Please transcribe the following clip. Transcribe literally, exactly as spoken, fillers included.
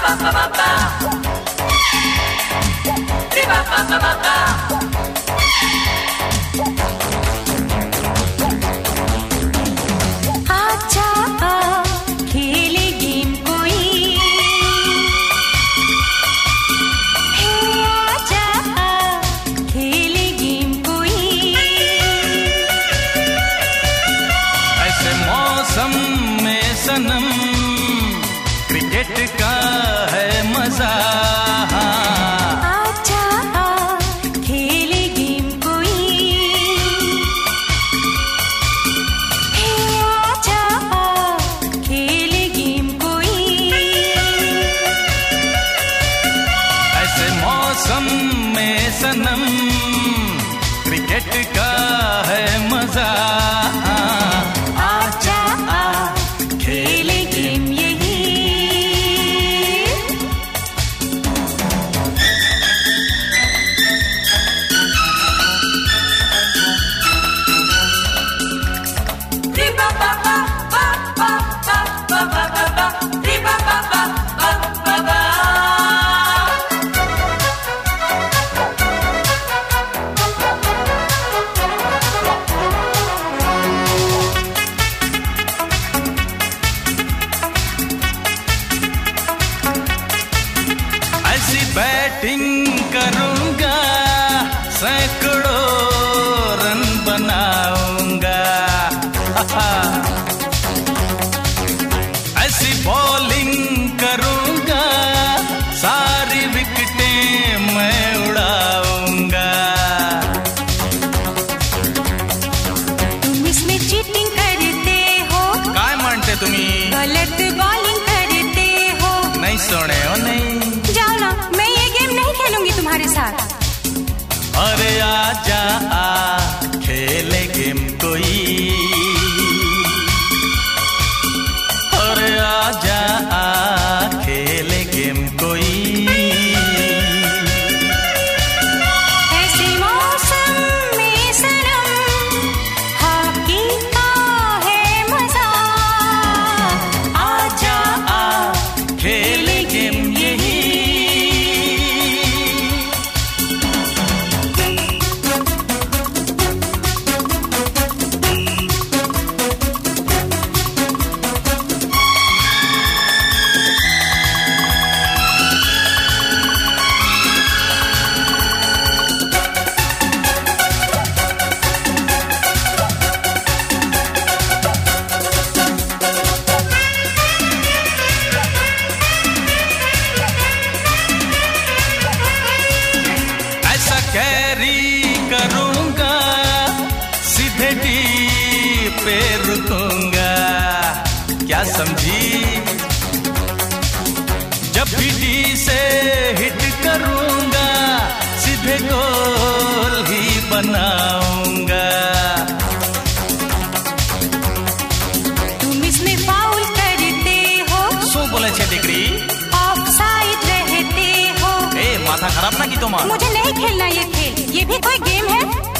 सनम cricket का है मजा। आजा आ खेले गेम कोई, हे आजा आ खेले गेम कोई। ऐसे मौसम में सनम क्रिकेट का है मजा। बैटिंग करूंगा, सैकड़ों रन बनाऊंगा। ऐसी बॉलिंग करूंगा, सारी विकेटें मैं उड़ाऊंगा। तुम इसमें चीटिंग करते हो, काय मानते तुम्ही? गलत बॉलिंग करते हो। नहीं सुने हो नहीं? जाओ ना, मैं ये गेम नहीं खेलूंगी तुम्हारे साथ। अरे आजा आ खेले गेम कोई, अरे आजा आ खेले गेम कोई। ऐसे मौसम में सनम हॉकी का है मजा। आजा आ खेले गेम यही। कैरी करूंगा, सीधे डी पे रुकूंगा। क्या समझी? जब भी डी से हिट करूंगा, सीधे गोल ही बनाऊंगा। तुम इसमें फाउल करते हो, शू बोले छे डिग्री ऑफ साइड रहते हो। ए माथा खराब ना की तुम्हारा? मुझे नहीं खेलना ये खेल, ये भी कोई गेम है?